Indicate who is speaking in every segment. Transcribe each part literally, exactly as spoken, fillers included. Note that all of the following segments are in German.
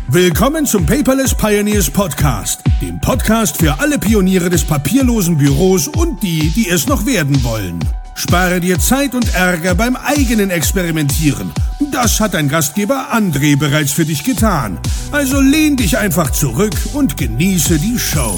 Speaker 1: Willkommen zum Paperless Pioneers Podcast, dem Podcast für alle Pioniere des papierlosen Büros und die, die es noch werden wollen. Spare dir Zeit und Ärger beim eigenen Experimentieren. Das hat dein Gastgeber André bereits für dich getan. Also lehn dich einfach zurück und genieße die Show.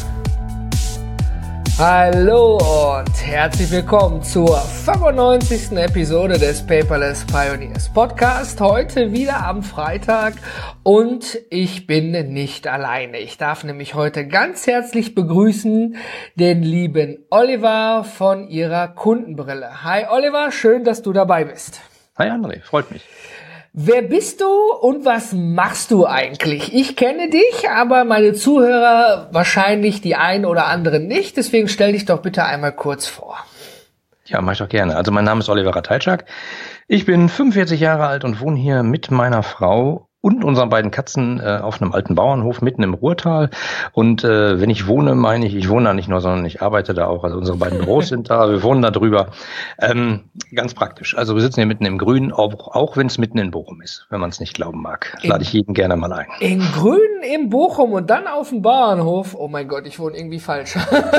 Speaker 2: Hallo und herzlich willkommen zur fünfundneunzigsten Episode des Paperless Pioneers Podcast. Heute wieder am Freitag und ich bin nicht alleine. Ich darf nämlich heute ganz herzlich begrüßen den lieben Oliver von ihrer Kundenbrille. Hi Oliver, schön, dass du dabei bist.
Speaker 3: Hi André, freut mich.
Speaker 2: Wer bist du und was machst du eigentlich? Ich kenne dich, aber meine Zuhörer wahrscheinlich die einen oder anderen nicht. Deswegen stell dich doch bitte einmal kurz vor.
Speaker 3: Ja, mach ich doch gerne. Also mein Name ist Oliver Ratajczak. Ich bin fünfundvierzig Jahre alt und wohne hier mit meiner Frau und unseren beiden Katzen äh, auf einem alten Bauernhof mitten im Ruhrtal. Und äh, wenn ich wohne, meine ich, ich wohne da nicht nur, sondern ich arbeite da auch. Also unsere beiden Büros sind da, wir wohnen da drüber. Ähm, ganz praktisch. Also wir sitzen hier mitten im Grün, auch, auch wenn es mitten in Bochum ist, wenn man es nicht glauben mag. In, Lade ich jeden gerne mal ein.
Speaker 2: In Grün, in Bochum und dann auf dem Bauernhof. Oh mein Gott, ich wohne irgendwie falsch.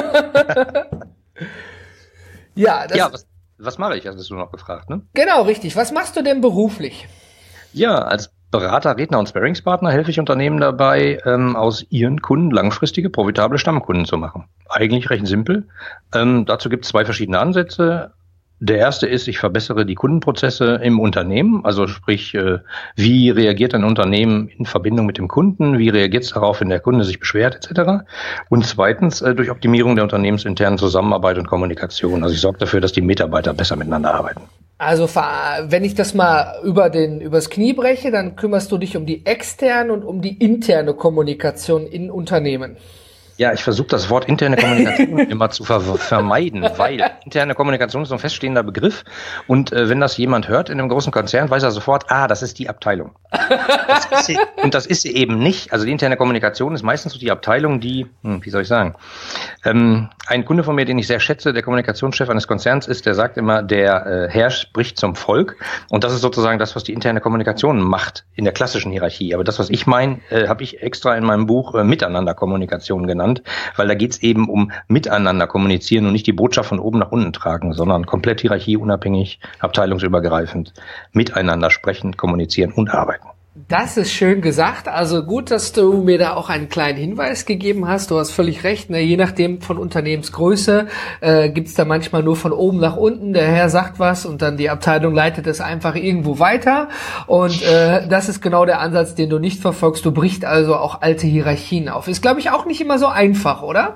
Speaker 2: ja, das
Speaker 3: ja, was, was mache ich, hast du noch gefragt, ne?
Speaker 2: Genau, richtig. Was machst du denn beruflich?
Speaker 3: Ja, als Berater, Redner und Sparringspartner helfe ich Unternehmen dabei, ähm, aus ihren Kunden langfristige, profitable Stammkunden zu machen. Eigentlich recht simpel. Ähm, dazu gibt es zwei verschiedene Ansätze. Der erste ist, ich verbessere die Kundenprozesse im Unternehmen, also sprich, äh, wie reagiert ein Unternehmen in Verbindung mit dem Kunden, wie reagiert es darauf, wenn der Kunde sich beschwert et cetera. Und zweitens, äh, durch Optimierung der unternehmensinternen Zusammenarbeit und Kommunikation. Also ich sorge dafür, dass die Mitarbeiter besser miteinander arbeiten.
Speaker 2: Also wenn ich das mal über den übers Knie breche, dann kümmerst du dich um die externe und um die interne Kommunikation in Unternehmen.
Speaker 3: Ja, ich versuche das Wort interne Kommunikation immer zu ver- vermeiden, weil interne Kommunikation ist ein feststehender Begriff und äh, wenn das jemand hört in einem großen Konzern, weiß er sofort, ah, das ist die Abteilung. Das ist sie, und das ist sie eben nicht. Also die interne Kommunikation ist meistens so die Abteilung, die, hm, wie soll ich sagen, ähm, ein Kunde von mir, den ich sehr schätze, der Kommunikationschef eines Konzerns ist, der sagt immer, der äh, Herr spricht zum Volk und das ist sozusagen das, was die interne Kommunikation macht in der klassischen Hierarchie. Aber das, was ich meine, äh, habe ich extra in meinem Buch äh, Miteinander-Kommunikation genannt. Weil da geht es eben um miteinander kommunizieren und nicht die Botschaft von oben nach unten tragen, sondern komplett hierarchieunabhängig, abteilungsübergreifend, miteinander sprechen, kommunizieren und arbeiten.
Speaker 2: Das ist schön gesagt. Also gut, dass du mir da auch einen kleinen Hinweis gegeben hast. Du hast völlig recht. Ne? Je nachdem von Unternehmensgröße äh, gibt's da manchmal nur von oben nach unten. Der Herr sagt was und dann die Abteilung leitet es einfach irgendwo weiter. Und äh, das ist genau der Ansatz, den du nicht verfolgst. Du brichst also auch alte Hierarchien auf. Ist, glaube ich, auch nicht immer so einfach, oder?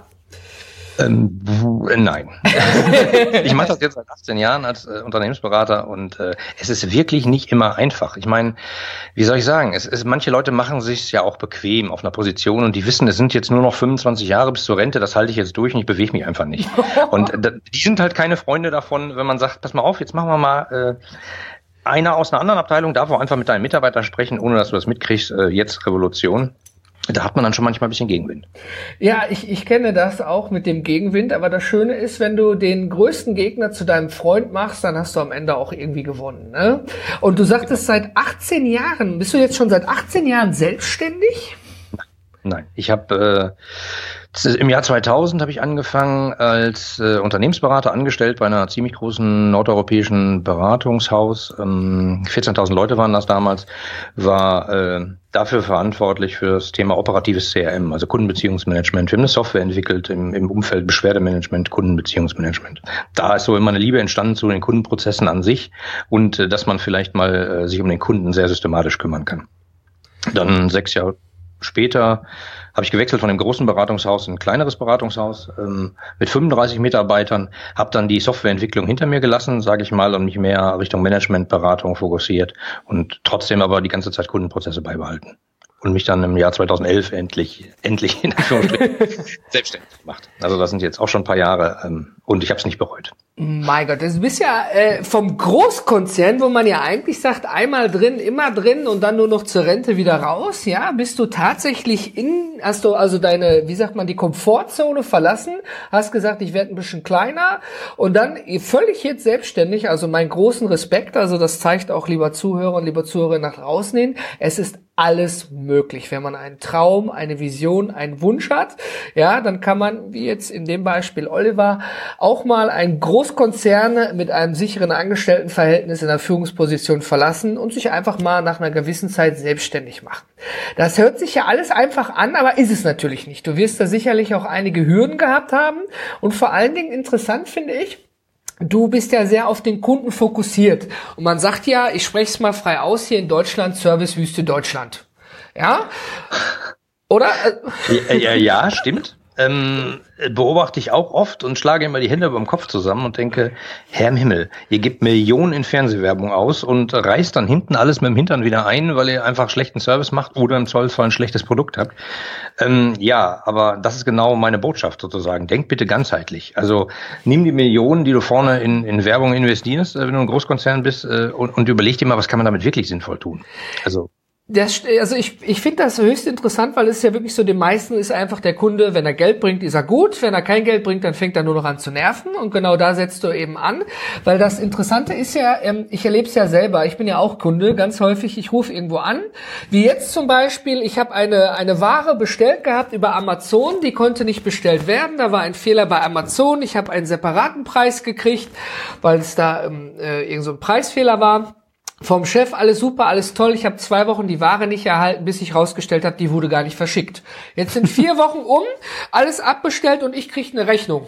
Speaker 3: Ähm, nein. Ich mache das jetzt seit achtzehn Jahren als äh, Unternehmensberater und äh, es ist wirklich nicht immer einfach. Ich meine, wie soll ich sagen, es ist, manche Leute machen sich ja auch bequem auf einer Position und die wissen, es sind jetzt nur noch fünfundzwanzig Jahre bis zur Rente, das halte ich jetzt durch und ich bewege mich einfach nicht. Und äh, die sind halt keine Freunde davon, wenn man sagt, pass mal auf, jetzt machen wir mal äh, einer aus einer anderen Abteilung darf auch einfach mit deinen Mitarbeitern sprechen, ohne dass du das mitkriegst, äh, jetzt Revolution. Da hat man dann schon manchmal ein bisschen Gegenwind.
Speaker 2: Ja, ich, ich kenne das auch mit dem Gegenwind, aber das Schöne ist, wenn du den größten Gegner zu deinem Freund machst, dann hast du am Ende auch irgendwie gewonnen, ne? Und du sagtest seit achtzehn Jahren, bist du jetzt schon seit achtzehn Jahren selbstständig?
Speaker 3: Nein, ich habe äh, im Jahr zweitausend habe ich angefangen als äh, Unternehmensberater, angestellt bei einer ziemlich großen nordeuropäischen Beratungshaus. Ähm, vierzehntausend Leute waren das damals, war äh, dafür verantwortlich für das Thema operatives C R M, also Kundenbeziehungsmanagement. Wir haben eine Software entwickelt im, im Umfeld Beschwerdemanagement, Kundenbeziehungsmanagement. Da ist so immer eine Liebe entstanden zu den Kundenprozessen an sich und äh, dass man vielleicht mal äh, sich um den Kunden sehr systematisch kümmern kann. Dann sechs Jahre später habe ich gewechselt von dem großen Beratungshaus in ein kleineres Beratungshaus ähm, mit fünfunddreißig Mitarbeitern, habe dann die Softwareentwicklung hinter mir gelassen, sage ich mal, und mich mehr Richtung Managementberatung fokussiert und trotzdem aber die ganze Zeit Kundenprozesse beibehalten. Und mich dann im Jahr zweitausendelf endlich, endlich in Anführungsstrichen selbstständig gemacht. Also das sind jetzt auch schon ein paar Jahre ähm, und ich habe es nicht bereut.
Speaker 2: Mein Gott, du bist ja äh, vom Großkonzern, wo man ja eigentlich sagt, einmal drin, immer drin und dann nur noch zur Rente wieder raus, ja, bist du tatsächlich in, hast du also deine, wie sagt man, die Komfortzone verlassen, hast gesagt, ich werde ein bisschen kleiner und dann völlig jetzt selbstständig, also meinen großen Respekt, also das zeigt auch, lieber Zuhörer und lieber Zuhörer, nach draußen hin, es ist alles möglich. Wenn man einen Traum, eine Vision, einen Wunsch hat, ja, dann kann man, wie jetzt in dem Beispiel Oliver, auch mal einen Großkonzern mit einem sicheren Angestelltenverhältnis in der Führungsposition verlassen und sich einfach mal nach einer gewissen Zeit selbstständig machen. Das hört sich ja alles einfach an, aber ist es natürlich nicht. Du wirst da sicherlich auch einige Hürden gehabt haben und vor allen Dingen interessant finde ich, du bist ja sehr auf den Kunden fokussiert. Und man sagt ja, ich spreche es mal frei aus, hier in Deutschland, Servicewüste Deutschland. Ja? Oder?
Speaker 3: Ja, ja, ja stimmt. Ähm, beobachte ich auch oft und schlage immer die Hände beim Kopf zusammen und denke, Herr im Himmel, ihr gebt Millionen in Fernsehwerbung aus und reißt dann hinten alles mit dem Hintern wieder ein, weil ihr einfach schlechten Service macht oder im Zweifelsfall ein schlechtes Produkt habt. Ähm, ja, aber das ist genau meine Botschaft sozusagen. Denk bitte ganzheitlich. Also nimm die Millionen, die du vorne in, in Werbung investierst, wenn du ein Großkonzern bist, äh, und, und überleg dir mal, was kann man damit wirklich sinnvoll tun. Also
Speaker 2: Das, also ich, ich finde das höchst interessant, weil es ist ja wirklich so, den meisten ist einfach der Kunde, wenn er Geld bringt, ist er gut, wenn er kein Geld bringt, dann fängt er nur noch an zu nerven und genau da setzt du eben an, weil das Interessante ist ja, ähm, ich erlebe es ja selber, ich bin ja auch Kunde, ganz häufig, ich rufe irgendwo an, wie jetzt zum Beispiel, ich habe eine eine Ware bestellt gehabt über Amazon, die konnte nicht bestellt werden, da war ein Fehler bei Amazon, ich habe einen separaten Preis gekriegt, weil es da ähm, äh, irgend so ein Preisfehler war. Vom Chef, alles super, alles toll. Ich habe zwei Wochen die Ware nicht erhalten, bis sich rausgestellt hat, die wurde gar nicht verschickt. Jetzt sind vier Wochen um, alles abbestellt und ich kriege eine Rechnung.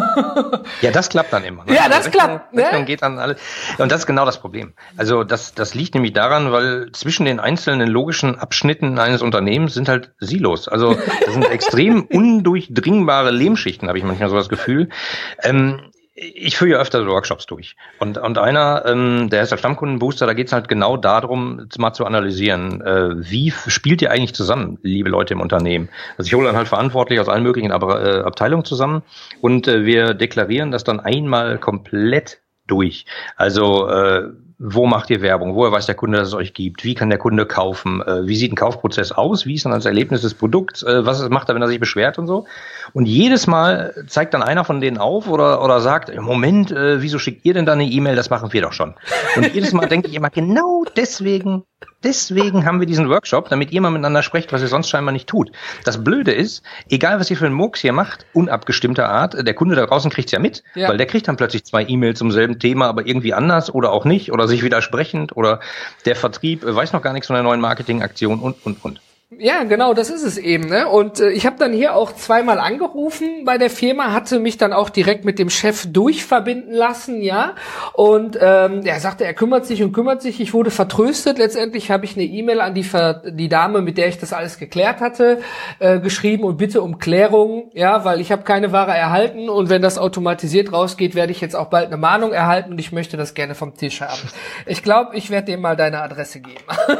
Speaker 3: Ja, das klappt dann immer. Ne?
Speaker 2: Ja, das
Speaker 3: Rechnung,
Speaker 2: klappt. Ne?
Speaker 3: Rechnung geht dann alles. Und das ist genau das Problem. Also das, das liegt nämlich daran, weil zwischen den einzelnen logischen Abschnitten eines Unternehmens sind halt Silos. Also das sind extrem undurchdringbare Lehmschichten, habe ich manchmal so das Gefühl. Ähm, Ich führe ja öfter so Workshops durch. Und und einer, ähm, der ist der Stammkundenbooster, da geht es halt genau darum, mal zu analysieren, äh, wie spielt ihr eigentlich zusammen, liebe Leute im Unternehmen. Also ich hole dann halt verantwortlich aus allen möglichen Ab- äh, Abteilungen zusammen und äh, wir deklarieren das dann einmal komplett durch. Also äh, wo macht ihr Werbung? Woher weiß der Kunde, dass es euch gibt? Wie kann der Kunde kaufen? Äh, wie sieht ein Kaufprozess aus? Wie ist dann das Erlebnis des Produkts? Äh, was macht er, wenn er sich beschwert und so? Und jedes Mal zeigt dann einer von denen auf oder oder sagt, Moment, äh, wieso schickt ihr denn da eine E-Mail? Das machen wir doch schon. Und jedes Mal denke ich immer, genau deswegen, deswegen haben wir diesen Workshop, damit ihr mal miteinander sprecht, was ihr sonst scheinbar nicht tut. Das Blöde ist, egal was ihr für einen Murks hier macht, unabgestimmter Art, der Kunde da draußen kriegt's ja mit, ja. Weil der kriegt dann plötzlich zwei E-Mails zum selben Thema, aber irgendwie anders oder auch nicht oder sich widersprechend oder der Vertrieb weiß noch gar nichts von der neuen Marketingaktion und, und, und.
Speaker 2: Ja, genau, das ist es eben, ne? Und äh, ich habe dann hier auch zweimal angerufen bei der Firma, hatte mich dann auch direkt mit dem Chef durchverbinden lassen, ja. Und ähm, er sagte, er kümmert sich und kümmert sich. Ich wurde vertröstet. Letztendlich habe ich eine E-Mail an die Ver- die Dame, mit der ich das alles geklärt hatte, äh, geschrieben und bitte um Klärung, ja, weil ich habe keine Ware erhalten und wenn das automatisiert rausgeht, werde ich jetzt auch bald eine Mahnung erhalten und ich möchte das gerne vom Tisch haben. Ich glaube, ich werde dem mal deine Adresse geben.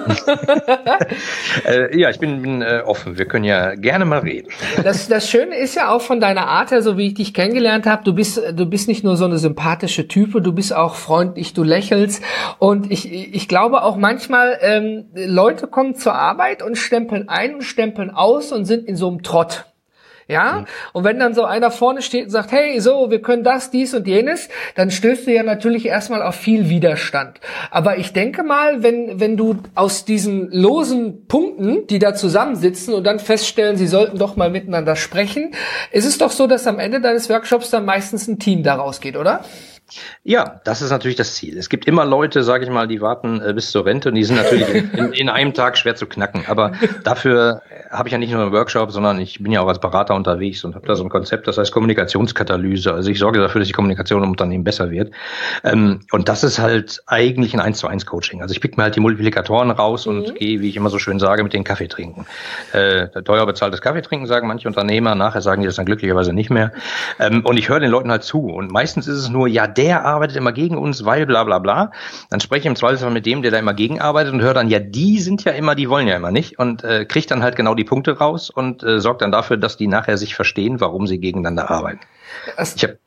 Speaker 3: äh, ja, ich bin, bin äh, offen. Wir können ja gerne mal reden.
Speaker 2: Das, das Schöne ist ja auch von deiner Art her, so wie ich dich kennengelernt habe, du bist, du bist nicht nur so eine sympathische Type, du bist auch freundlich, du lächelst und ich, ich glaube auch manchmal, ähm, Leute kommen zur Arbeit und stempeln ein und stempeln aus und sind in so einem Trott. Ja, mhm. Und wenn dann so einer vorne steht und sagt, hey, so, wir können das, dies und jenes, dann stößt du ja natürlich erstmal auf viel Widerstand. Aber ich denke mal, wenn wenn du aus diesen losen Punkten, die da zusammensitzen und dann feststellen, sie sollten doch mal miteinander sprechen, ist es doch so, dass am Ende deines Workshops dann meistens ein Team daraus geht, oder?
Speaker 3: Ja, das ist natürlich das Ziel. Es gibt immer Leute, sage ich mal, die warten äh, bis zur Rente und die sind natürlich in, in einem Tag schwer zu knacken. Aber dafür habe ich ja nicht nur einen Workshop, sondern ich bin ja auch als Berater unterwegs und habe da so ein Konzept, das heißt Kommunikationskatalyse. Also ich sorge dafür, dass die Kommunikation im Unternehmen besser wird. Ähm, und das ist halt eigentlich ein eins zu eins Coaching. Also ich pick mir halt die Multiplikatoren raus und mhm. gehe, wie ich immer so schön sage, mit denen Kaffee trinken. Äh, teuer bezahltes Kaffee trinken, sagen manche Unternehmer. Nachher sagen die das dann glücklicherweise nicht mehr. Ähm, und ich höre den Leuten halt zu. Und meistens ist es nur, ja, der der arbeitet immer gegen uns, weil bla bla bla. Dann spreche ich im Zweifelsfall mit dem, der da immer gegen arbeitet und höre dann, ja, die sind ja immer, die wollen ja immer nicht und äh, kriegt dann halt genau die Punkte raus und äh, sorgt dann dafür, dass die nachher sich verstehen, warum sie gegeneinander arbeiten.
Speaker 2: Das
Speaker 3: ich hab,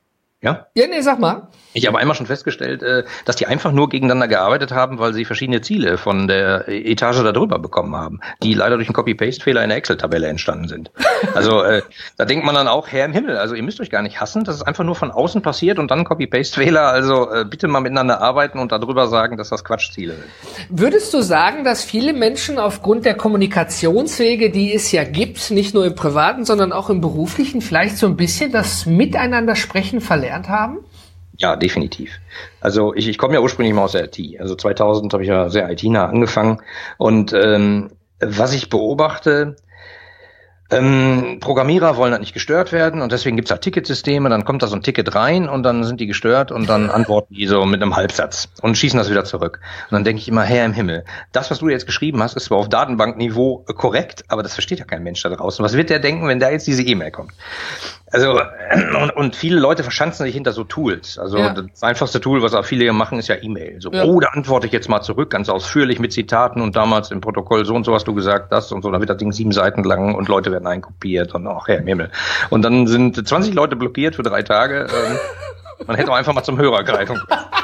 Speaker 3: Ja?
Speaker 2: Ja, nee, sag mal.
Speaker 3: Ich habe einmal schon festgestellt, dass die einfach nur gegeneinander gearbeitet haben, weil sie verschiedene Ziele von der Etage darüber bekommen haben, die leider durch einen Copy-Paste-Fehler in der Excel-Tabelle entstanden sind. Also äh, da denkt man dann auch, Herr im Himmel, also ihr müsst euch gar nicht hassen, das ist einfach nur von außen passiert und dann Copy-Paste-Fehler, also äh, bitte mal miteinander arbeiten und darüber sagen, dass das Quatschziele sind.
Speaker 2: Würdest du sagen, dass viele Menschen aufgrund der Kommunikationswege, die es ja gibt, nicht nur im Privaten, sondern auch im Beruflichen, vielleicht so ein bisschen das Miteinander sprechen verlernt haben?
Speaker 3: Ja, definitiv. Also ich, ich komme ja ursprünglich mal aus der I T. Also zweitausend habe ich ja sehr I T-nah angefangen. Und ähm, was ich beobachte, ähm, Programmierer wollen halt nicht gestört werden und deswegen gibt's halt Ticketsysteme, dann kommt da so ein Ticket rein und dann sind die gestört und dann antworten die so mit einem Halbsatz und schießen das wieder zurück. Und dann denke ich immer, Herr im Himmel, das, was du jetzt geschrieben hast, ist zwar auf Datenbankniveau korrekt, aber das versteht ja kein Mensch da draußen. Was wird der denken, wenn da jetzt diese E-Mail kommt? Also und, und viele Leute verschanzen sich hinter so Tools. Also ja. Das einfachste Tool, was auch viele machen, ist ja E-Mail. So, ja. Oh, da antworte ich jetzt mal zurück, ganz ausführlich mit Zitaten und damals im Protokoll so und so hast du gesagt, das und so. Dann wird das Ding sieben Seiten lang und Leute werden einkopiert und ach, Herr im Himmel. Und dann sind zwanzig Leute blockiert für drei Tage. Ähm, man hätte auch einfach mal zum Hörer greifen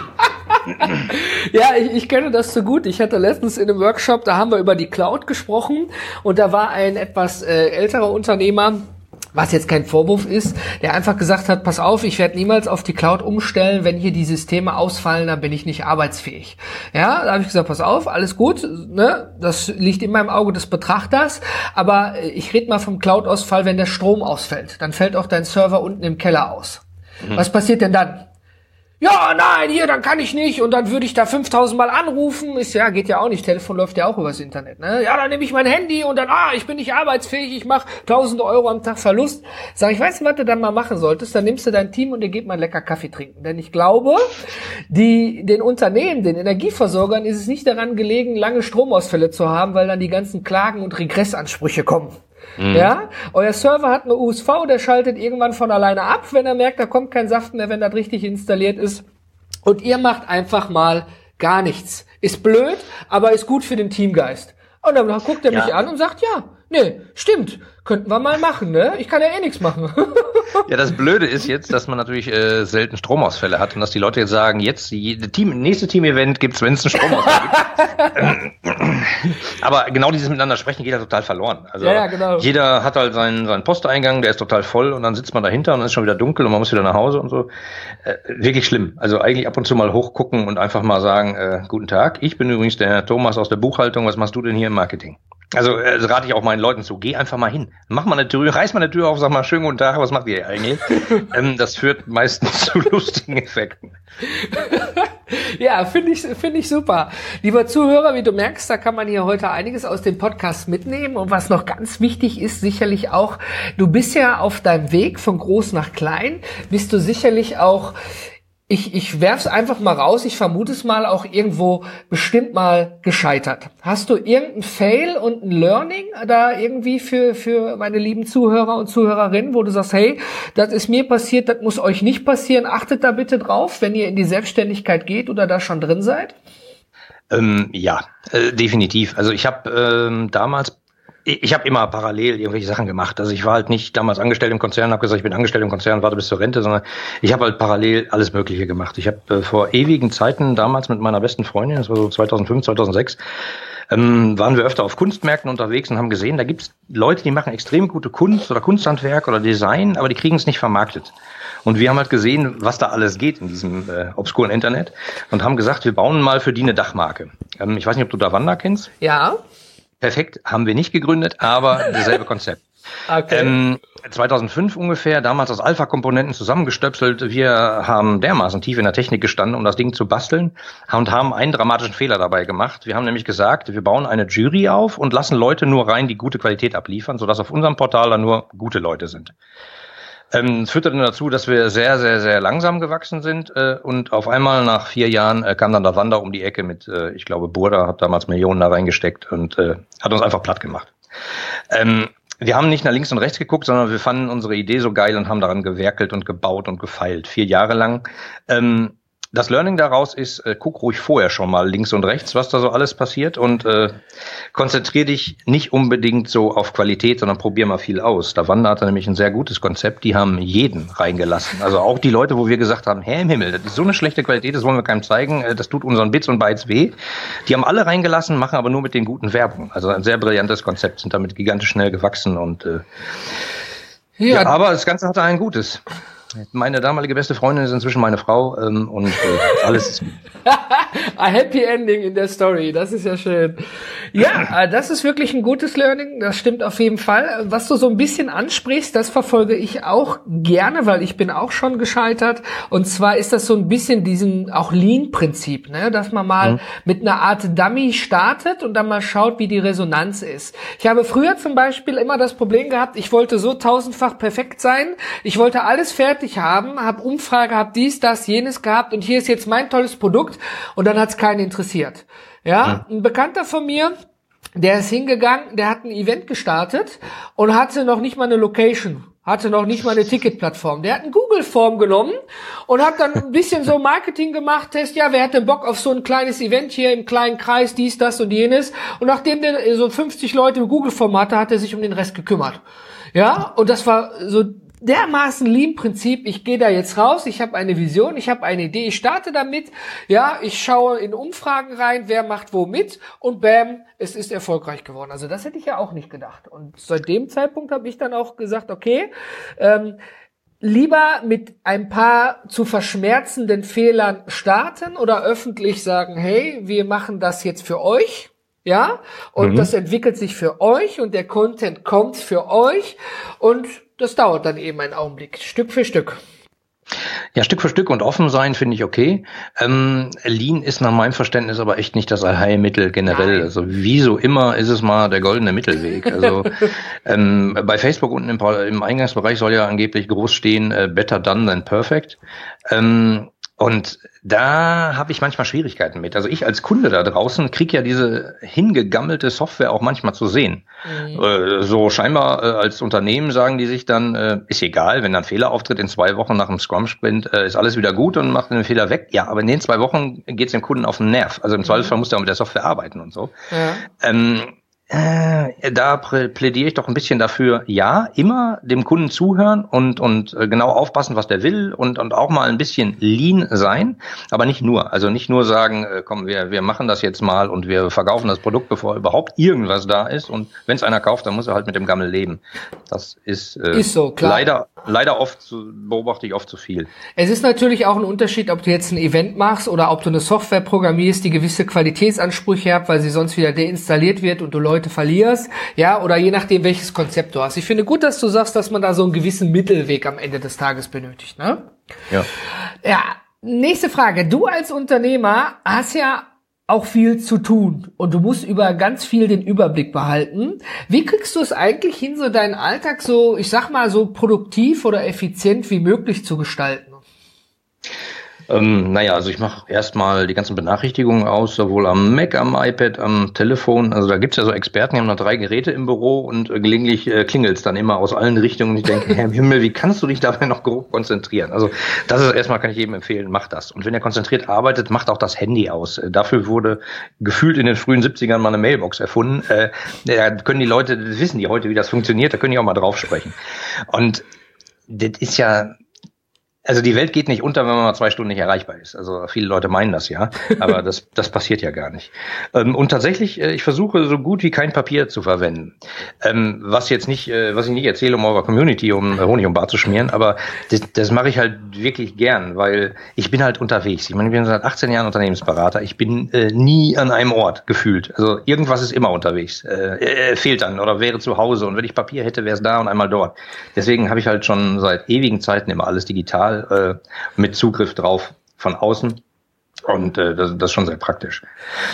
Speaker 3: können.
Speaker 2: Ja, ich, ich kenne das so gut. Ich hatte letztens in einem Workshop, da haben wir über die Cloud gesprochen und da war ein etwas äh, älterer Unternehmer, was jetzt kein Vorwurf ist, der einfach gesagt hat, pass auf, ich werde niemals auf die Cloud umstellen, wenn hier die Systeme ausfallen, dann bin ich nicht arbeitsfähig. Ja, da habe ich gesagt, pass auf, alles gut, ne, das liegt in meinem Auge des Betrachters, aber ich rede mal vom Cloud-Ausfall, wenn der Strom ausfällt, dann fällt auch dein Server unten im Keller aus. Mhm. Was passiert denn dann? Ja, nein, hier, dann kann ich nicht und dann würde ich da fünftausend Mal anrufen. Ist ja, geht ja auch nicht, Telefon läuft ja auch übers Internet, ne? Ja, dann nehme ich mein Handy und dann, ah, ich bin nicht arbeitsfähig, ich mache tausend Euro am Tag Verlust. Sag ich, weißt du, was du dann mal machen solltest? Dann nimmst du dein Team und ihr geht mal lecker Kaffee trinken. Denn ich glaube, die, den Unternehmen, den Energieversorgern ist es nicht daran gelegen, lange Stromausfälle zu haben, weil dann die ganzen Klagen und Regressansprüche kommen. Mhm. Ja, euer Server hat eine U S V, der schaltet irgendwann von alleine ab, wenn er merkt, da kommt kein Saft mehr, wenn das richtig installiert ist. Und ihr macht einfach mal gar nichts. Ist blöd, aber ist gut für den Teamgeist. Und dann guckt er mich ja an und sagt, ja, nee, stimmt, könnten wir mal machen, ne? Ich kann ja eh nichts machen.
Speaker 3: Ja, das Blöde ist jetzt, dass man natürlich äh, selten Stromausfälle hat und dass die Leute jetzt sagen, jetzt jede Team, nächste Team-Event gibt's, wenn es einen Stromausfall gibt. Aber genau dieses Miteinander sprechen geht ja total verloren. Also
Speaker 2: ja, ja, genau.
Speaker 3: Jeder hat halt seinen, seinen Posteingang, der ist total voll und dann sitzt man dahinter und dann ist schon wieder dunkel und man muss wieder nach Hause und so. Äh, wirklich schlimm. Also eigentlich ab und zu mal hochgucken und einfach mal sagen, äh, guten Tag, ich bin übrigens der Thomas aus der Buchhaltung, was machst du denn hier im Marketing? Also äh, rate ich auch meinen Leuten zu, geh einfach mal hin. Mach mal eine Tür, reiß mal eine Tür auf, sag mal, schönen guten Tag, was macht ihr hier eigentlich? ähm, das führt meistens zu lustigen Effekten.
Speaker 2: Ja, finde ich, finde ich super. Lieber Zuhörer, wie du merkst, da kann man hier heute einiges aus dem Podcast mitnehmen. Und was noch ganz wichtig ist, sicherlich auch, du bist ja auf deinem Weg von groß nach klein, bist du sicherlich auch, Ich, ich werf's einfach mal raus, ich vermute es mal, auch irgendwo bestimmt mal gescheitert. Hast du irgendein Fail und ein Learning da irgendwie für, für meine lieben Zuhörer und Zuhörerinnen, wo du sagst, hey, das ist mir passiert, das muss euch nicht passieren, achtet da bitte drauf, wenn ihr in die Selbstständigkeit geht oder da schon drin seid?
Speaker 3: Ähm, ja, äh, definitiv. Also ich habe ähm, damals Ich habe immer parallel irgendwelche Sachen gemacht. Also ich war halt nicht damals angestellt im Konzern, habe gesagt, ich bin angestellt im Konzern, warte bis zur Rente, sondern ich habe halt parallel alles Mögliche gemacht. Ich habe äh, vor ewigen Zeiten damals mit meiner besten Freundin, das war so zweitausendfünf, zweitausendsechs, ähm, waren wir öfter auf Kunstmärkten unterwegs und haben gesehen, da gibt's Leute, die machen extrem gute Kunst oder Kunsthandwerk oder Design, aber die kriegen es nicht vermarktet. Und wir haben halt gesehen, was da alles geht in diesem äh, obskuren Internet und haben gesagt, wir bauen mal für die eine Dachmarke. Ähm, ich weiß nicht, ob du Davanda kennst.
Speaker 2: Ja.
Speaker 3: Perfekt, haben wir nicht gegründet, aber dasselbe Konzept. Okay. Ähm, zweitausendfünf ungefähr, damals aus Alpha-Komponenten zusammengestöpselt. Wir haben dermaßen tief in der Technik gestanden, um das Ding zu basteln und haben einen dramatischen Fehler dabei gemacht. Wir haben nämlich gesagt, wir bauen eine Jury auf und lassen Leute nur rein, die gute Qualität abliefern, sodass auf unserem Portal dann nur gute Leute sind. Ähm, das führte dann dazu, dass wir sehr, sehr, sehr langsam gewachsen sind äh, und auf einmal nach vier Jahren äh, kam dann der Wander um die Ecke mit, äh, ich glaube, Burda hat damals Millionen da reingesteckt und äh, hat uns einfach platt gemacht. Ähm, wir haben nicht nach links und rechts geguckt, sondern wir fanden unsere Idee so geil und haben daran gewerkelt und gebaut und gefeilt, vier Jahre lang. Ähm, das Learning daraus ist, äh, guck ruhig vorher schon mal links und rechts, was da so alles passiert und äh, konzentrier dich nicht unbedingt so auf Qualität, sondern probier mal viel aus. Da Wanda hatte nämlich ein sehr gutes Konzept, die haben jeden reingelassen. Also auch die Leute, wo wir gesagt haben, Herr im Himmel, das ist so eine schlechte Qualität, das wollen wir keinem zeigen, das tut unseren Bits und Bytes weh. Die haben alle reingelassen, machen aber nur mit den guten Werbung. Also ein sehr brillantes Konzept, sind damit gigantisch schnell gewachsen und äh, ja. ja, aber das Ganze hatte ein Gutes. Meine damalige beste Freundin ist inzwischen meine Frau ähm, und äh, alles ist gut.
Speaker 2: Ein Happy Ending in der Story, das ist ja schön. Ja, das ist wirklich ein gutes Learning, das stimmt auf jeden Fall. Was du so ein bisschen ansprichst, das verfolge ich auch gerne, weil ich bin auch schon gescheitert. Und zwar ist das so ein bisschen diesen auch Lean-Prinzip, ne, dass man mal mhm. mit einer Art Dummy startet und dann mal schaut, wie die Resonanz ist. Ich habe früher zum Beispiel immer das Problem gehabt, ich wollte so tausendfach perfekt sein, ich wollte alles fertig haben, habe Umfrage, habe dies, das, jenes gehabt und hier ist jetzt mein tolles Produkt und dann hat es keinen interessiert. Ja, ein Bekannter von mir, der ist hingegangen, der hat ein Event gestartet und hatte noch nicht mal eine Location, hatte noch nicht mal eine Ticketplattform. Der hat eine Google-Form genommen und hat dann ein bisschen so Marketing gemacht, Test, ja, wer hat denn Bock auf so ein kleines Event hier im kleinen Kreis, dies, das und jenes. Und nachdem der so fünfzig Leute im Google-Form hatte, hat er sich um den Rest gekümmert. Ja, und das war so dermaßen Lean-Prinzip, ich gehe da jetzt raus, ich habe eine Vision, ich habe eine Idee, ich starte damit, ja, ich schaue in Umfragen rein, wer macht wo mit und bam, es ist erfolgreich geworden. Also das hätte ich ja auch nicht gedacht. Und seit dem Zeitpunkt habe ich dann auch gesagt, okay, ähm, lieber mit ein paar zu verschmerzenden Fehlern starten oder öffentlich sagen, hey, wir machen das jetzt für euch. Ja, und mhm. das entwickelt sich für euch und der Content kommt für euch und das dauert dann eben einen Augenblick, Stück für Stück.
Speaker 3: Ja, Stück für Stück und offen sein finde ich okay. Ähm, Lean ist nach meinem Verständnis aber echt nicht das Allheilmittel generell. Nein. Also wie so immer ist es mal der goldene Mittelweg. Also ähm, bei Facebook unten im, im Eingangsbereich soll ja angeblich groß stehen, äh, better done than perfect. Ähm, Und da habe ich manchmal Schwierigkeiten mit. Also ich als Kunde da draußen kriege ja diese hingegammelte Software auch manchmal zu sehen. Mhm. Äh, so scheinbar äh, als Unternehmen sagen die sich dann, äh, ist egal, wenn dann Fehler auftritt in zwei Wochen nach dem Scrum-Sprint, äh, ist alles wieder gut und macht den Fehler weg. Ja, aber in den zwei Wochen geht es dem Kunden auf den Nerv. Also im Zweifelsfall muss der auch mit der Software arbeiten und so. Ja. Ähm, Äh, da plädiere ich doch ein bisschen dafür, ja, immer dem Kunden zuhören und und genau aufpassen, was der will und und auch mal ein bisschen lean sein, aber nicht nur. Also nicht nur sagen, äh, komm, wir wir machen das jetzt mal und wir verkaufen das Produkt, bevor überhaupt irgendwas da ist und wenn es einer kauft, dann muss er halt mit dem Gammel leben. Das ist, äh,
Speaker 2: ist so, klar.
Speaker 3: leider leider oft zu, beobachte ich oft zu viel.
Speaker 2: Es ist natürlich auch ein Unterschied, ob du jetzt ein Event machst oder ob du eine Software programmierst, die gewisse Qualitätsansprüche hat, weil sie sonst wieder deinstalliert wird und du Leute verlierst, ja, oder je nachdem, welches Konzept du hast. Ich finde gut, dass du sagst, dass man da so einen gewissen Mittelweg am Ende des Tages benötigt, ne?
Speaker 3: Ja.
Speaker 2: Ja, nächste Frage. Du als Unternehmer hast ja auch viel zu tun und du musst über ganz viel den Überblick behalten. Wie kriegst du es eigentlich hin, so deinen Alltag so, ich sag mal, so produktiv oder effizient wie möglich zu gestalten?
Speaker 3: Ähm, naja, also ich mache erstmal die ganzen Benachrichtigungen aus, sowohl am Mac, am iPad, am Telefon. Also da gibt's ja so Experten, die haben noch drei Geräte im Büro und äh, gelegentlich äh, klingelt's dann immer aus allen Richtungen. Und ich denke, Herr im Himmel, wie kannst du dich dabei noch grob konzentrieren? Also das ist erstmal, kann ich jedem empfehlen, macht das. Und wenn er konzentriert arbeitet, macht auch das Handy aus. Äh, dafür wurde gefühlt in den frühen siebzigern mal eine Mailbox erfunden. Äh, da können die Leute, das wissen die heute, wie das funktioniert, da können die auch mal drauf sprechen. Und das ist ja... Also die Welt geht nicht unter, wenn man mal zwei Stunden nicht erreichbar ist. Also viele Leute meinen das ja, aber das das passiert ja gar nicht. Ähm, und tatsächlich, äh, ich versuche so gut wie kein Papier zu verwenden. Ähm, was jetzt nicht, äh, was ich nicht erzähle, um eurer Community um äh, Honig um Bart zu schmieren, aber das, das mache ich halt wirklich gern, weil ich bin halt unterwegs. Ich meine, ich bin seit achtzehn Jahren Unternehmensberater. Ich bin äh, nie an einem Ort gefühlt. Also irgendwas ist immer unterwegs. Äh, äh, fehlt dann oder wäre zu Hause. Und wenn ich Papier hätte, wäre es da und einmal dort. Deswegen habe ich halt schon seit ewigen Zeiten immer alles digital. Äh, mit Zugriff drauf von außen und äh, das, das ist schon sehr praktisch.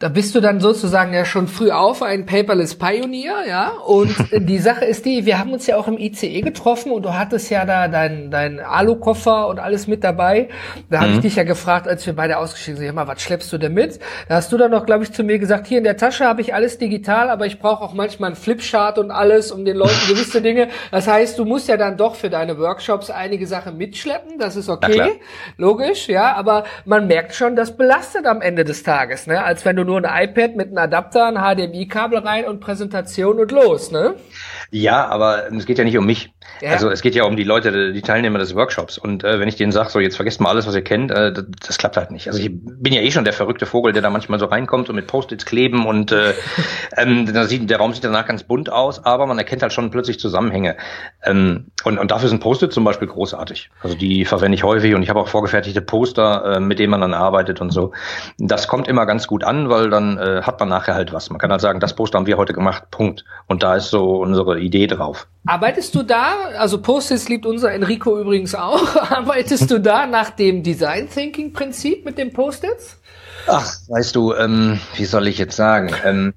Speaker 2: Da bist du dann sozusagen ja schon früh auf, ein Paperless Pioneer, ja. Und die Sache ist die, wir haben uns ja auch im I C E getroffen und du hattest ja da dein, dein Alukoffer und alles mit dabei. Da habe mhm. ich dich ja gefragt, als wir beide ausgestiegen sind, hör mal, was schleppst du denn mit? Da hast du dann noch, glaube ich, zu mir gesagt, hier in der Tasche habe ich alles digital, aber ich brauche auch manchmal einen Flipchart und alles, um den Leuten gewisse Dinge. Das heißt, du musst ja dann doch für deine Workshops einige Sachen mitschleppen, das ist okay, logisch, ja. Aber man merkt schon, das belastet am Ende des Tages, ne? Als wenn du nur ein iPad mit einem Adapter, ein H D M I-Kabel rein und Präsentation und los, ne?
Speaker 3: Ja, aber es geht ja nicht um mich. Ja. Also es geht ja um die Leute, die Teilnehmer des Workshops. Und äh, wenn ich denen sage, so jetzt vergesst mal alles, was ihr kennt, äh, das, das klappt halt nicht. Also ich bin ja eh schon der verrückte Vogel, der da manchmal so reinkommt und mit Post-its kleben und äh, ähm, da sieht, der Raum sieht danach ganz bunt aus, aber man erkennt halt schon plötzlich Zusammenhänge. Ähm, und, und dafür sind Post-its zum Beispiel großartig. Also die verwende ich häufig und ich habe auch vorgefertigte Poster, äh, mit denen man dann arbeitet und so. Das kommt immer ganz gut an, weil dann äh, hat man nachher halt was. Man kann halt sagen, das Poster haben wir heute gemacht, Punkt. Und da ist so unsere Idee drauf.
Speaker 2: Arbeitest du da, also Post-its liebt unser Enrico übrigens auch, arbeitest du da nach dem Design Thinking Prinzip mit den Post-its?
Speaker 3: Ach, weißt du, ähm, wie soll ich jetzt sagen, ähm,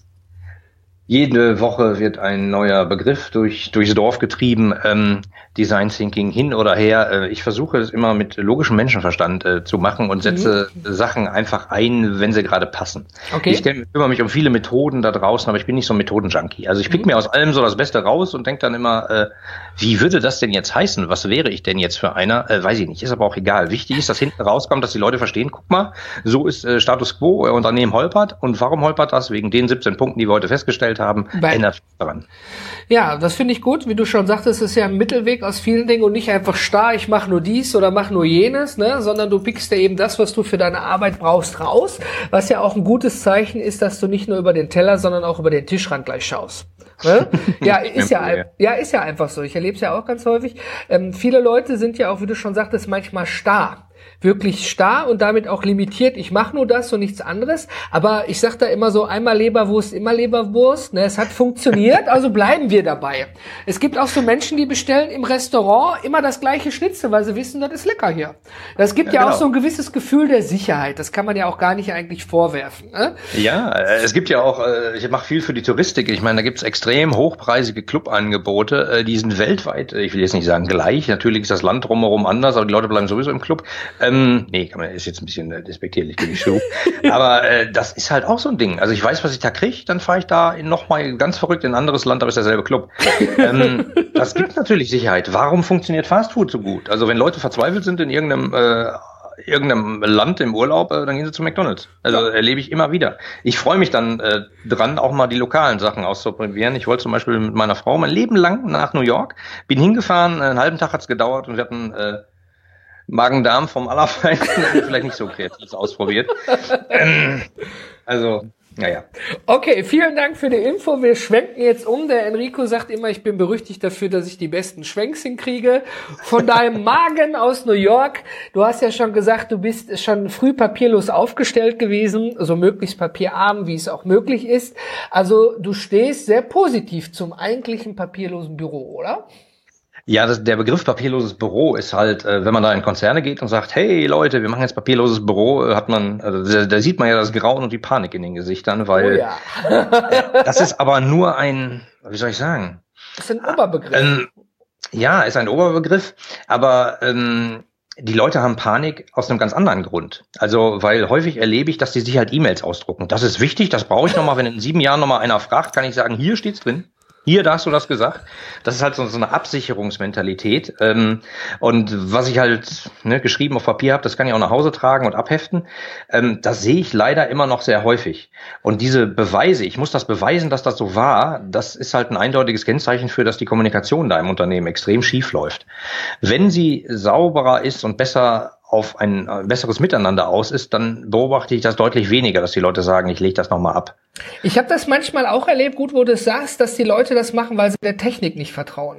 Speaker 3: jede Woche wird ein neuer Begriff durch durchs Dorf getrieben, ähm, Design Thinking hin oder her. Äh, ich versuche es immer mit logischem Menschenverstand äh, zu machen und setze mhm. Sachen einfach ein, wenn sie gerade passen. Okay. Ich kümmere mich um viele Methoden da draußen, aber ich bin nicht so ein Methodenjunkie. Also ich pick mhm. mir aus allem so das Beste raus und denke dann immer, äh, wie würde das denn jetzt heißen? Was wäre ich denn jetzt für einer? Äh, weiß ich nicht, ist aber auch egal. Wichtig ist, dass hinten rauskommt, dass die Leute verstehen, guck mal, so ist äh, Status Quo, euer Unternehmen holpert. Und warum holpert das? Wegen den siebzehn Punkten, die wir heute festgestellt haben, ändert daran.
Speaker 2: Ja, das finde ich gut. Wie du schon sagtest, ist ja ein Mittelweg aus vielen Dingen und nicht einfach starr, ich mache nur dies oder mache nur jenes, ne, sondern du pickst dir eben das, was du für deine Arbeit brauchst, raus, was ja auch ein gutes Zeichen ist, dass du nicht nur über den Teller, sondern auch über den Tischrand gleich schaust. Ne? Ja, ist ja, ja, ist ja einfach so. Ich erlebe es ja auch ganz häufig. Ähm, viele Leute sind ja auch, wie du schon sagtest, manchmal starr. Wirklich starr und damit auch limitiert. Ich mache nur das und nichts anderes. Aber ich sag da immer so, einmal Leberwurst, immer Leberwurst. Ne, es hat funktioniert, also bleiben wir dabei. Es gibt auch so Menschen, die bestellen im Restaurant immer das gleiche Schnitzel, weil sie wissen, das ist lecker hier. Das gibt ja, ja genau. auch so ein gewisses Gefühl der Sicherheit. Das kann man ja auch gar nicht eigentlich vorwerfen. Ne?
Speaker 3: Ja, es gibt ja auch, ich mache viel für die Touristik. Ich meine, da gibt's extrem hochpreisige Clubangebote. Die sind weltweit, ich will jetzt nicht sagen gleich. Natürlich ist das Land drumherum anders, aber die Leute bleiben sowieso im Club. Ähm, nee, kann man, ist jetzt ein bisschen äh, despektierlich, gebe ich zu. Aber äh, das ist halt auch so ein Ding. Also ich weiß, was ich da kriege, dann fahre ich da nochmal ganz verrückt in ein anderes Land, aber ist derselbe Club. ähm, das gibt natürlich Sicherheit. Warum funktioniert Fastfood so gut? Also wenn Leute verzweifelt sind in irgendeinem äh, irgendeinem Land im Urlaub, äh, dann gehen sie zu McDonald's. Also ja. erlebe ich immer wieder. Ich freue mich dann äh, dran, auch mal die lokalen Sachen auszuprobieren. Ich wollte zum Beispiel mit meiner Frau mein Leben lang nach New York, bin hingefahren, einen halben Tag hat's gedauert und wir hatten äh, Magen-Darm vom Allerfeinsten, vielleicht nicht so kreativ ausprobiert. ähm, also, naja.
Speaker 2: Okay, vielen Dank für die Info. Wir schwenken jetzt um. Der Enrico sagt immer, ich bin berüchtigt dafür, dass ich die besten Schwenks hinkriege. Von deinem Magen aus New York. Du hast ja schon gesagt, du bist schon früh papierlos aufgestellt gewesen, so möglichst papierarm, wie es auch möglich ist. Also du stehst sehr positiv zum eigentlichen papierlosen Büro, oder?
Speaker 3: Ja, das, der Begriff papierloses Büro ist halt, äh, wenn man da in Konzerne geht und sagt, hey Leute, wir machen jetzt papierloses Büro, hat man, also da, da sieht man ja das Grauen und die Panik in den Gesichtern, weil oh ja. äh, das ist aber nur ein, wie soll ich sagen?
Speaker 2: Das ist ein Oberbegriff.
Speaker 3: Ähm, ja, ist ein Oberbegriff, aber ähm, die Leute haben Panik aus einem ganz anderen Grund. Also, weil häufig erlebe ich, dass die sich halt E-Mails ausdrucken. Das ist wichtig, das brauche ich nochmal, wenn in sieben Jahren nochmal einer fragt, kann ich sagen, hier steht's drin. Hier, da hast du das gesagt. Das ist halt so, so eine Absicherungsmentalität. Ähm, und was ich halt ne, geschrieben auf Papier habe, das kann ich auch nach Hause tragen und abheften. Ähm, das sehe ich leider immer noch sehr häufig. Und diese Beweise, ich muss das beweisen, dass das so war, das ist halt ein eindeutiges Kennzeichen für, dass die Kommunikation da im Unternehmen extrem schief läuft. Wenn sie sauberer ist und besser auf ein besseres Miteinander aus ist, dann beobachte ich das deutlich weniger, dass die Leute sagen, ich lege das nochmal ab.
Speaker 2: Ich habe das manchmal auch erlebt, gut, wo du es sagst, dass die Leute das machen, weil sie der Technik nicht vertrauen.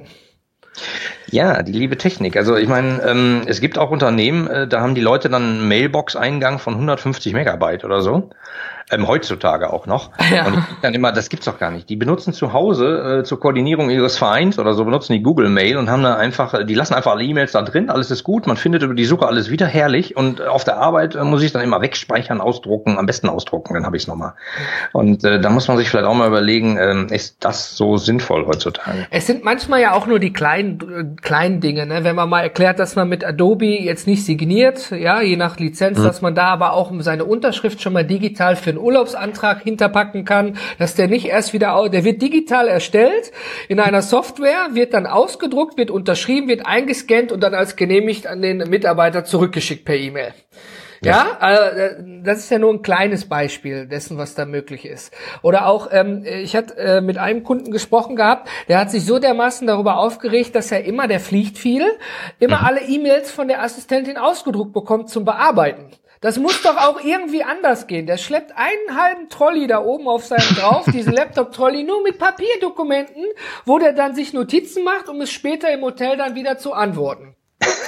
Speaker 3: Ja, die liebe Technik. Also ich meine, ähm, es gibt auch Unternehmen, äh, da haben die Leute dann einen Mailbox-Eingang von hundertfünfzig Megabyte oder so. Ähm, heutzutage auch noch.
Speaker 2: Ja.
Speaker 3: Und ich denke dann immer, das gibt's doch gar nicht. Die benutzen zu Hause äh, zur Koordinierung ihres Vereins oder so, benutzen die Google Mail und haben da einfach, die lassen einfach alle E-Mails da drin, alles ist gut, man findet über die Suche alles wieder herrlich und auf der Arbeit äh, muss ich dann immer wegspeichern, ausdrucken, am besten ausdrucken, dann habe ich es nochmal. Und äh, da muss man sich vielleicht auch mal überlegen, ähm, ist das so sinnvoll heutzutage?
Speaker 2: Es sind manchmal ja auch nur die kleinen, äh, kleinen Dinge, ne? Wenn man mal erklärt, dass man mit Adobe jetzt nicht signiert, ja, je nach Lizenz, hm. dass man da aber auch seine Unterschrift schon mal digital für einen Urlaubsantrag hinterpacken kann, dass der nicht erst wieder, der wird digital erstellt in einer Software, wird dann ausgedruckt, wird unterschrieben, wird eingescannt und dann als genehmigt an den Mitarbeiter zurückgeschickt per E-Mail. Ja, ja äh, das ist ja nur ein kleines Beispiel dessen, was da möglich ist. Oder auch, ähm, ich hatte äh, mit einem Kunden gesprochen gehabt, der hat sich so dermaßen darüber aufgeregt, dass er immer, der fliegt viel, immer mhm. alle E-Mails von der Assistentin ausgedruckt bekommt zum Bearbeiten. Das muss doch auch irgendwie anders gehen. Der schleppt einen halben Trolley da oben auf seinem drauf, diesen Laptop-Trolley, nur mit Papierdokumenten, wo der dann sich Notizen macht, um es später im Hotel dann wieder zu antworten.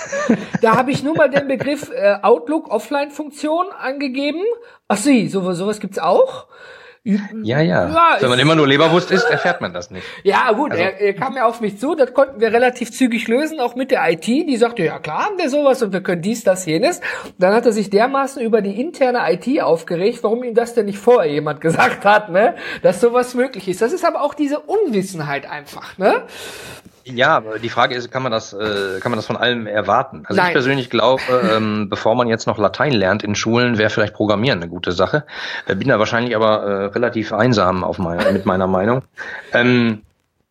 Speaker 2: Da habe ich nur mal den Begriff äh, Outlook-Offline-Funktion angegeben. Ach sie, so, sowas gibt's auch?
Speaker 3: Ja, ja. ja Wenn man immer nur Leberwurst isst, erfährt man das nicht.
Speaker 2: Ja, gut,
Speaker 3: also.
Speaker 2: er, er kam ja auf mich zu, das konnten wir relativ zügig lösen, auch mit der I T, die sagte, ja klar haben wir sowas und wir können dies, das, jenes. Dann hat er sich dermaßen über die interne I T aufgeregt, warum ihm das denn nicht vorher jemand gesagt hat, ne, dass sowas möglich ist. Das ist aber auch diese Unwissenheit einfach, ne?
Speaker 3: Ja, aber die Frage ist, kann man das, äh, kann man das von allem erwarten? Also
Speaker 2: Nein.
Speaker 3: ich persönlich glaube, ähm, bevor man jetzt noch Latein lernt in Schulen, wäre vielleicht Programmieren eine gute Sache. Äh, bin da wahrscheinlich aber äh, relativ einsam auf meine, mit meiner Meinung. Ähm,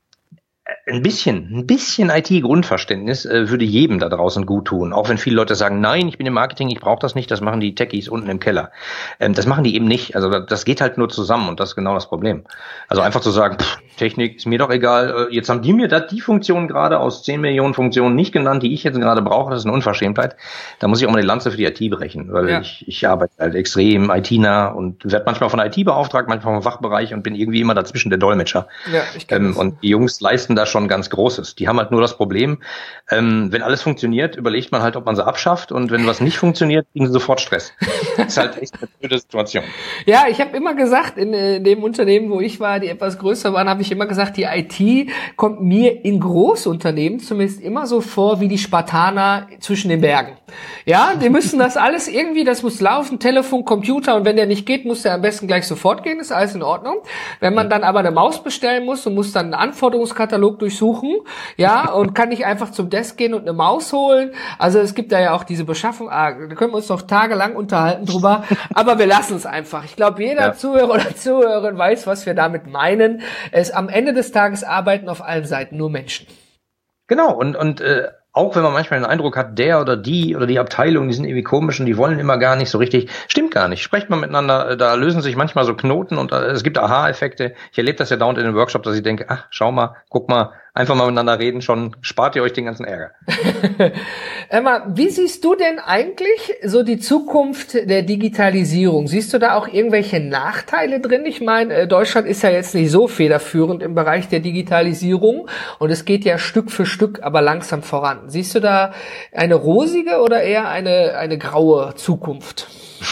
Speaker 3: Ein bisschen, ein bisschen I T-Grundverständnis äh, würde jedem da draußen gut tun. Auch wenn viele Leute sagen, nein, ich bin im Marketing, ich brauche das nicht, das machen die Techies unten im Keller. Ähm, das machen die eben nicht. Also das geht halt nur zusammen und das ist genau das Problem. Also einfach zu sagen, pff, Technik ist mir doch egal, äh, jetzt haben die mir da die Funktion gerade aus zehn Millionen Funktionen nicht genannt, die ich jetzt gerade brauche, das ist eine Unverschämtheit. Da muss ich auch mal die Lanze für die I T brechen, weil ja. ich, ich arbeite halt extrem I T-nah und werde manchmal von I T beauftragt, manchmal vom Fachbereich und bin irgendwie immer dazwischen der Dolmetscher.
Speaker 2: Ja, ich kenn
Speaker 3: ähm,
Speaker 2: das.
Speaker 3: Und die Jungs leisten da schon ganz Großes. Die haben halt nur das Problem, ähm, wenn alles funktioniert, überlegt man halt, ob man sie abschafft und wenn was nicht funktioniert, kriegen sie sofort Stress. Das ist halt echt eine blöde Situation.
Speaker 2: Ja, ich habe immer gesagt, in, in dem Unternehmen, wo ich war, die etwas größer waren, habe ich immer gesagt, die I T kommt mir in Großunternehmen zumindest immer so vor wie die Spartaner zwischen den Bergen. Ja, die müssen das alles irgendwie, das muss laufen, Telefon, Computer und wenn der nicht geht, muss der am besten gleich sofort gehen, ist alles in Ordnung. Wenn man dann aber eine Maus bestellen muss und muss dann einen Anforderungskatalog durchsuchen, ja, und kann nicht einfach zum Desk gehen und eine Maus holen. Also es gibt da ja auch diese Beschaffung, ah, da können wir uns noch tagelang unterhalten drüber, aber wir lassen es einfach. Ich glaube, jeder ja. Zuhörer oder Zuhörerin weiß, was wir damit meinen. Es am Ende des Tages arbeiten auf allen Seiten nur Menschen.
Speaker 3: Genau, und, und äh, auch wenn man manchmal den Eindruck hat, der oder die oder die Abteilung, die sind irgendwie komisch und die wollen immer gar nicht so richtig, stimmt gar nicht. Sprecht mal miteinander, da lösen sich manchmal so Knoten und es gibt Aha-Effekte. Ich erlebe das ja dauernd in den Workshops, dass ich denke, ach, schau mal, guck mal, einfach mal miteinander reden, schon spart ihr euch den ganzen Ärger.
Speaker 2: Emma, wie siehst du denn eigentlich so die Zukunft der Digitalisierung? Siehst du da auch irgendwelche Nachteile drin? Ich meine, Deutschland ist ja jetzt nicht so federführend im Bereich der Digitalisierung und es geht ja Stück für Stück, aber langsam voran. Siehst du da eine rosige oder eher eine, eine graue Zukunft?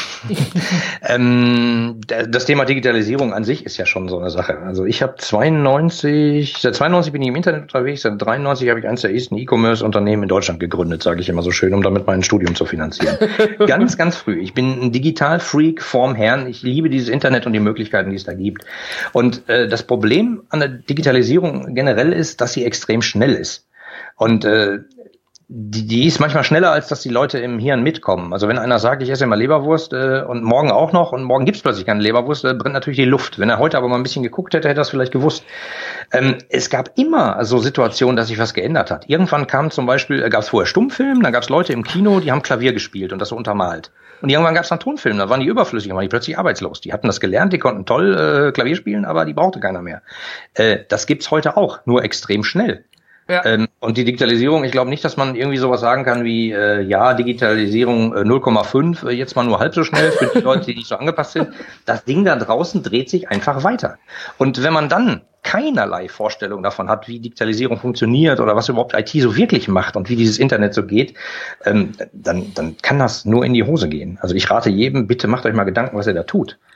Speaker 3: ähm, das Thema Digitalisierung an sich ist ja schon so eine Sache. Also ich habe zweiundneunzig, seit zweiundneunzig bin ich im Internet unterwegs, seit dreiundneunzig habe ich eines der ersten E-Commerce-Unternehmen in Deutschland gegründet, sage ich immer so schön, um damit mein Studium zu finanzieren. ganz, ganz früh. Ich bin ein Digital-Freak vorm Herrn. Ich liebe dieses Internet und die Möglichkeiten, die es da gibt. Und äh, das Problem an der Digitalisierung generell ist, dass sie extrem schnell ist. Und äh, Die, die ist manchmal schneller, als dass die Leute im Hirn mitkommen. Also wenn einer sagt, ich esse immer Leberwurst äh, und morgen auch noch und morgen gibt's plötzlich keine Leberwurst, äh, brennt natürlich die Luft. Wenn er heute aber mal ein bisschen geguckt hätte, hätte er das vielleicht gewusst. Ähm, es gab immer so Situationen, dass sich was geändert hat. Irgendwann kam zum Beispiel, äh, gab's vorher Stummfilm, dann gab's Leute im Kino, die haben Klavier gespielt und das so untermalt. Und irgendwann gab's dann Tonfilm, da waren die überflüssig, waren die plötzlich arbeitslos. Die hatten das gelernt, die konnten toll äh, Klavier spielen, aber die brauchte keiner mehr. Äh, das gibt's heute auch, nur extrem schnell. Ja. Ähm, und die Digitalisierung, ich glaube nicht, dass man irgendwie sowas sagen kann wie, äh, ja, Digitalisierung äh, null Komma fünf, äh, jetzt mal nur halb so schnell für die Leute, die nicht so angepasst sind. Das Ding da draußen dreht sich einfach weiter. Und wenn man dann keinerlei Vorstellung davon hat, wie Digitalisierung funktioniert oder was überhaupt I T so wirklich macht und wie dieses Internet so geht, ähm, dann, dann kann das nur in die Hose gehen. Also ich rate jedem, bitte macht euch mal Gedanken, was ihr da tut.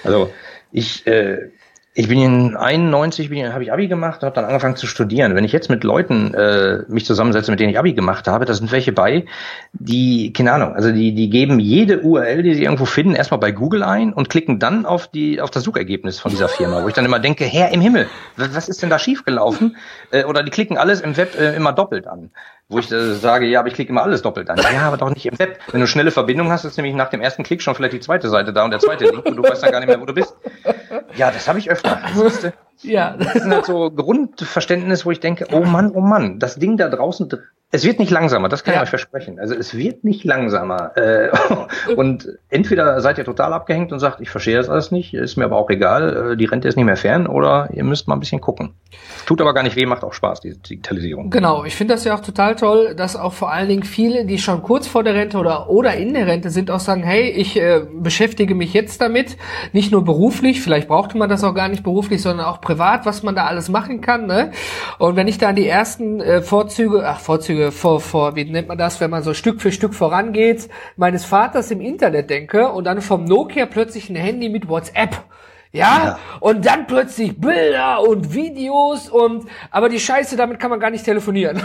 Speaker 3: Also ich, äh, ich bin in einundneunzig, bin, habe ich Abi gemacht und habe dann angefangen zu studieren. Wenn ich jetzt mit Leuten äh, mich zusammensetze, mit denen ich Abi gemacht habe, da sind welche bei, die, keine Ahnung, also die die geben jede U R L, die sie irgendwo finden, erstmal bei Google ein und klicken dann auf die auf das Suchergebnis von dieser Firma, wo ich dann immer denke, Herr im Himmel, was ist denn da schiefgelaufen? Äh, oder die klicken alles im Web äh, immer doppelt an. Wo ich äh, sage, ja, aber ich klicke immer alles doppelt an. Ja, aber doch nicht im Web. Wenn du schnelle Verbindung hast, ist nämlich nach dem ersten Klick schon vielleicht die zweite Seite da und der zweite Link und du weißt dann gar nicht mehr, wo du bist. Ja, das habe ich öfter. Siehste?
Speaker 2: Ja.
Speaker 3: Das ist halt so Grundverständnis, wo ich denke, oh Mann, oh Mann, das Ding da draußen, es wird nicht langsamer, das kann ja. ich euch versprechen. Also es wird nicht langsamer. Äh, und entweder seid ihr total abgehängt und sagt, ich verstehe das alles nicht, ist mir aber auch egal, die Rente ist nicht mehr fern, oder ihr müsst mal ein bisschen gucken. Tut aber gar nicht weh, macht auch Spaß, die Digitalisierung.
Speaker 2: Genau, ich finde das ja auch total toll, dass auch vor allen Dingen viele, die schon kurz vor der Rente oder oder in der Rente sind, auch sagen, hey, ich äh, beschäftige mich jetzt damit, nicht nur beruflich, vielleicht brauchte man das auch gar nicht beruflich, sondern auch privat, was man da alles machen kann, ne? Und wenn ich da an die ersten äh, Vorzüge, ach Vorzüge vor vor, wie nennt man das, wenn man so Stück für Stück vorangeht, meines Vaters im Internet denke und dann vom Nokia plötzlich ein Handy mit WhatsApp. Ja? ja, und dann plötzlich Bilder und Videos und, aber die Scheiße, damit kann man gar nicht telefonieren.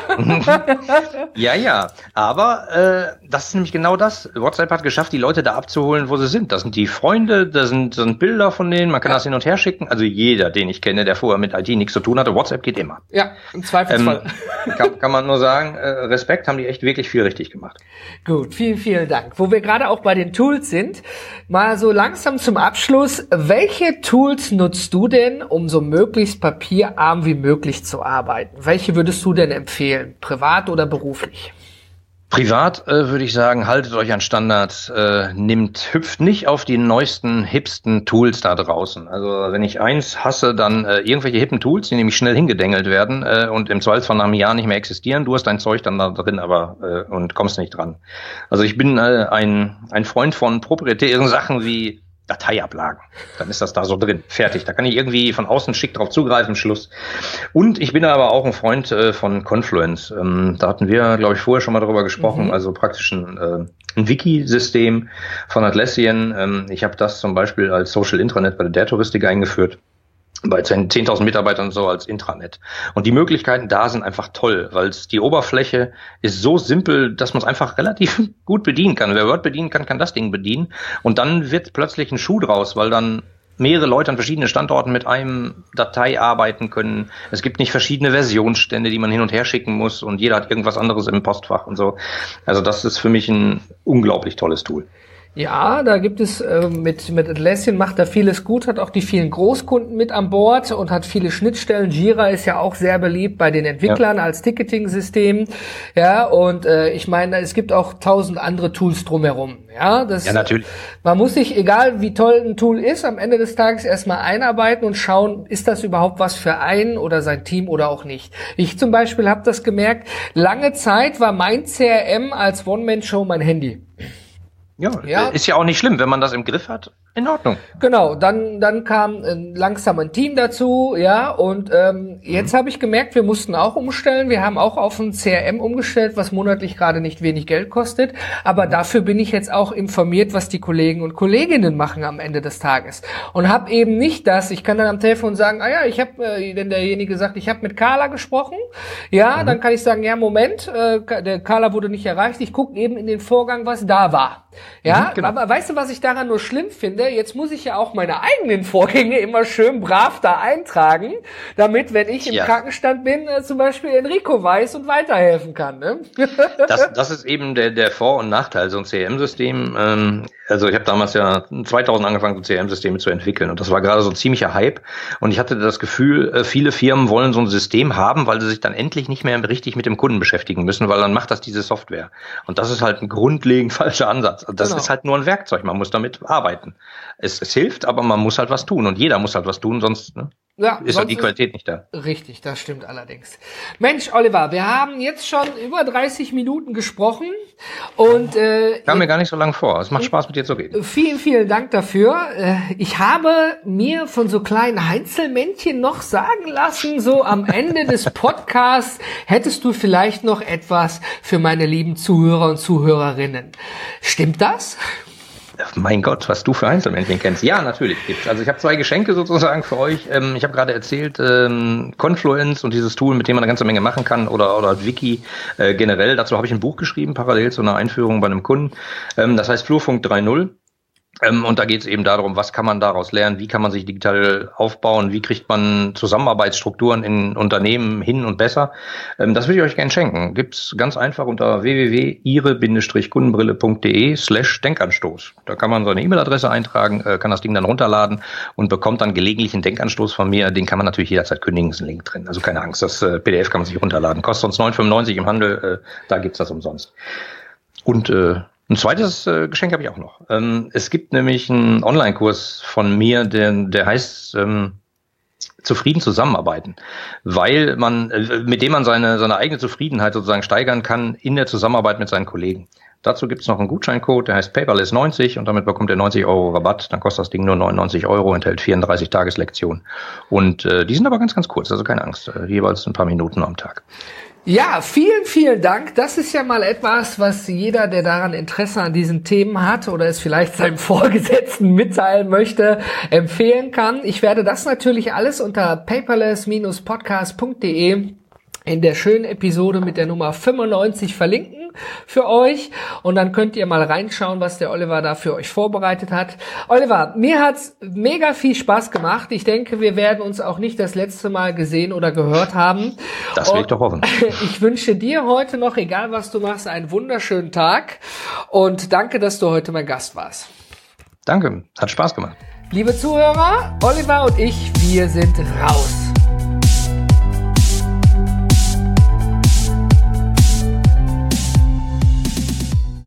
Speaker 3: Ja, ja, aber äh, das ist nämlich genau das. WhatsApp hat geschafft, die Leute da abzuholen, wo sie sind. Das sind die Freunde, da sind, sind Bilder von denen, man kann ja. das hin und her schicken. Also jeder, den ich kenne, der vorher mit I T nichts zu tun hatte, WhatsApp geht immer.
Speaker 2: Ja, im Zweifelsfall.
Speaker 3: Ähm, kann, kann man nur sagen, äh, Respekt, haben die echt wirklich viel richtig gemacht.
Speaker 2: Gut, vielen, vielen Dank. Wo wir gerade auch bei den Tools sind, mal so langsam zum Abschluss, welche Tools nutzt du denn, um so möglichst papierarm wie möglich zu arbeiten? Welche würdest du denn empfehlen, privat oder beruflich?
Speaker 3: Privat äh, würde ich sagen, haltet euch an Standards, äh, nimmt, hüpft nicht auf die neuesten, hipsten Tools da draußen. Also wenn ich eins hasse, dann äh, irgendwelche hippen Tools, die nämlich schnell hingedengelt werden äh, und im Zweifelsfall nach einem Jahr nicht mehr existieren. Du hast dein Zeug dann da drin, aber äh, und kommst nicht dran. Also ich bin äh, ein ein Freund von proprietären Sachen wie Dateiablagen. Dann ist das da so drin. Fertig. Da kann ich irgendwie von außen schick drauf zugreifen, Schluss. Und ich bin aber auch ein Freund äh, von Confluence. Ähm, da hatten wir, glaube ich, vorher schon mal drüber gesprochen. Mhm. Also praktisch ein, äh, ein Wiki-System von Atlassian. Ähm, ich habe das zum Beispiel als Social Intranet bei der Touristik eingeführt. Bei zehntausend Mitarbeitern so als Intranet. Und die Möglichkeiten da sind einfach toll, weil die Oberfläche ist so simpel, dass man es einfach relativ gut bedienen kann. Wer Word bedienen kann, kann das Ding bedienen. Und dann wird plötzlich ein Schuh draus, weil dann mehrere Leute an verschiedenen Standorten mit einem Datei arbeiten können. Es gibt nicht verschiedene Versionsstände, die man hin und her schicken muss und jeder hat irgendwas anderes im Postfach und so. Also das ist für mich ein unglaublich tolles Tool.
Speaker 2: Ja, da gibt es äh, mit mit Atlassian macht er vieles gut, hat auch die vielen Großkunden mit an Bord und hat viele Schnittstellen. Jira ist ja auch sehr beliebt bei den Entwicklern ja. als Ticketing-System. Ja, und äh, ich meine, es gibt auch tausend andere Tools drumherum. Ja, das,
Speaker 3: ja, natürlich.
Speaker 2: Man muss sich, egal wie toll ein Tool ist, am Ende des Tages erstmal einarbeiten und schauen, ist das überhaupt was für einen oder sein Team oder auch nicht. Ich zum Beispiel habe das gemerkt, lange Zeit war mein C R M als One-Man-Show mein Handy.
Speaker 3: Ja, ja, ist ja auch nicht schlimm, wenn man das im Griff hat. In Ordnung.
Speaker 2: Genau, dann dann kam äh, langsam ein Team dazu, ja, und ähm, jetzt mhm. habe ich gemerkt, wir mussten auch umstellen. Wir haben auch auf ein C R M umgestellt, was monatlich gerade nicht wenig Geld kostet, aber mhm. dafür bin ich jetzt auch informiert, was die Kollegen und Kolleginnen machen am Ende des Tages und habe eben nicht das, ich kann dann am Telefon sagen, ah ja, ich habe, äh, wenn derjenige sagt, ich habe mit Carla gesprochen, ja, mhm. dann kann ich sagen, ja, Moment, äh, der Carla wurde nicht erreicht, ich gucke eben in den Vorgang, was da war. Ja, mhm, genau. Aber weißt du, was ich daran nur schlimm finde? Jetzt muss ich ja auch meine eigenen Vorgänge immer schön brav da eintragen, damit, wenn ich im ja. Krankenstand bin, äh, zum Beispiel Enrico weiß und weiterhelfen kann. Ne?
Speaker 3: das, das ist eben der, der Vor- und Nachteil, so ein C R M-System. Ähm, also ich habe damals ja zweitausend angefangen, so C R M-Systeme zu entwickeln und das war gerade so ein ziemlicher Hype und ich hatte das Gefühl, äh, viele Firmen wollen so ein System haben, weil sie sich dann endlich nicht mehr richtig mit dem Kunden beschäftigen müssen, weil dann macht das diese Software. Und das ist halt ein grundlegend falscher Ansatz. Das genau. ist halt nur ein Werkzeug, man muss damit arbeiten. Es, es hilft, aber man muss halt was tun und jeder muss halt was tun, sonst ne, ja, ist halt die Qualität nicht da.
Speaker 2: Richtig, das stimmt allerdings. Mensch, Oliver, wir haben jetzt schon über dreißig Minuten gesprochen und äh,
Speaker 3: kam mir gar nicht so lange vor. Es macht Spaß, mit dir zu reden.
Speaker 2: Vielen, vielen Dank dafür. Ich habe mir von so kleinen Heinzelmännchen noch sagen lassen, so am Ende des Podcasts hättest du vielleicht noch etwas für meine lieben Zuhörer und Zuhörerinnen. Stimmt das?
Speaker 3: Mein Gott, was du für Einzelmännchen kennst. Ja, natürlich gibt's. Also ich habe zwei Geschenke sozusagen für euch. Ähm, ich habe gerade erzählt, ähm, Confluence und dieses Tool, mit dem man eine ganze Menge machen kann, oder oder Wiki äh, generell. Dazu habe ich ein Buch geschrieben, parallel zu einer Einführung bei einem Kunden. Ähm, das heißt Flurfunk drei Punkt null. Ähm, und da geht es eben darum, was kann man daraus lernen, wie kann man sich digital aufbauen, wie kriegt man Zusammenarbeitsstrukturen in Unternehmen hin und besser. Ähm, das würde ich euch gerne schenken. Gibt's ganz einfach unter w w w punkt ihre-kundenbrille.de slash Denkanstoß. Da kann man seine E-Mail-Adresse eintragen, äh, kann das Ding dann runterladen und bekommt dann gelegentlich einen Denkanstoß von mir. Den kann man natürlich jederzeit kündigen, ist ein Link drin. Also keine Angst, das äh, P D F kann man sich runterladen. Kostet uns neun fünfundneunzig im Handel, äh, da gibt's das umsonst. Und äh, ein zweites äh, Geschenk habe ich auch noch. Ähm, es gibt nämlich einen Online-Kurs von mir, der, der heißt ähm, Zufrieden zusammenarbeiten, weil man, äh, mit dem man seine, seine eigene Zufriedenheit sozusagen steigern kann in der Zusammenarbeit mit seinen Kollegen. Dazu gibt es noch einen Gutscheincode, der heißt Paperless neunzig und damit bekommt ihr neunzig Euro Rabatt. Dann kostet das Ding nur neunundneunzig Euro, enthält vierunddreißig Tageslektionen. Und äh, die sind aber ganz, ganz kurz, also keine Angst, äh, jeweils ein paar Minuten am Tag.
Speaker 2: Ja, vielen, vielen Dank. Das ist ja mal etwas, was jeder, der daran Interesse an diesen Themen hat oder es vielleicht seinem Vorgesetzten mitteilen möchte, empfehlen kann. Ich werde das natürlich alles unter paperless Bindestrich podcast Punkt de in der schönen Episode mit der Nummer fünfundneunzig verlinken für euch und dann könnt ihr mal reinschauen, was der Oliver da für euch vorbereitet hat. Oliver, mir hat's mega viel Spaß gemacht. Ich denke, wir werden uns auch nicht das letzte Mal gesehen oder gehört haben.
Speaker 3: Das will ich doch hoffen.
Speaker 2: Ich wünsche dir heute noch, egal was du machst, einen wunderschönen Tag und danke, dass du heute mein Gast warst.
Speaker 3: Danke, hat Spaß gemacht.
Speaker 2: Liebe Zuhörer, Oliver und ich, wir sind raus.